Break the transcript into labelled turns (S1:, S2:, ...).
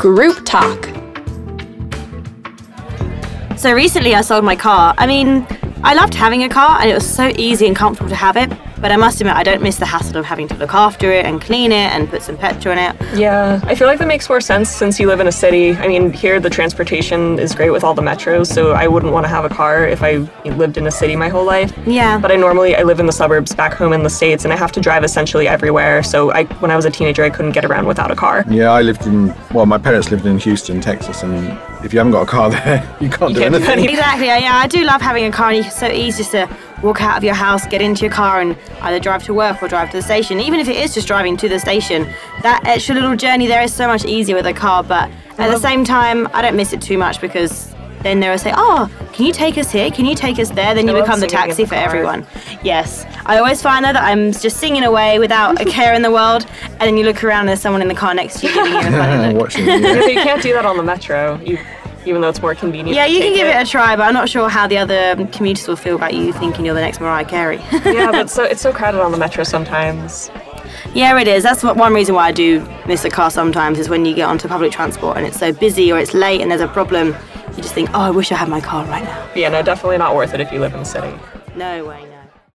S1: Group talk.
S2: So recently I sold my car. I mean, I loved having a car and it was so easy and comfortable to have it, but I must admit I don't miss the hassle of having to look after it and clean it and put some petrol in it.
S3: Yeah, I feel like that makes more sense since you live in a city. I mean, here the transportation is great with all the metros, so I wouldn't want to have a car if I lived in a city my whole life.
S2: Yeah.
S3: But I live in the suburbs back home in the States, and I have to drive essentially everywhere, so when I was a teenager, I couldn't get around without a car.
S4: Yeah, my parents lived in Houston, Texas, and if you haven't got a car there, you can't do anything.
S2: Exactly, yeah, I do love having a car, and it's so easy just to walk out of your house, get into your car, and either drive to work or drive to the station. Even if it is just driving to the station, that extra little journey there is so much easier with a car, but at the same time, I don't miss it too much because then they'll say, oh, can you take us here? Can you take us there? Then you become the taxi for everyone. Yes. I always find that I'm just singing away without a care in the world, and then you look around and there's someone in the car next to you giving you a funny look.
S3: So you can't do that on the metro, even though it's more convenient.
S2: Yeah, you can give it a try, but I'm not sure how the other commuters will feel about you thinking you're the next Mariah Carey.
S3: Yeah, but it's so crowded on the metro sometimes.
S2: Yeah, it is. That's one reason why I do miss a car sometimes, is when you get onto public transport and it's so busy or it's late and there's a problem, you just think, oh, I wish I had my car right now.
S3: Yeah, no, definitely not worth it if you live in the city.
S2: No way, no.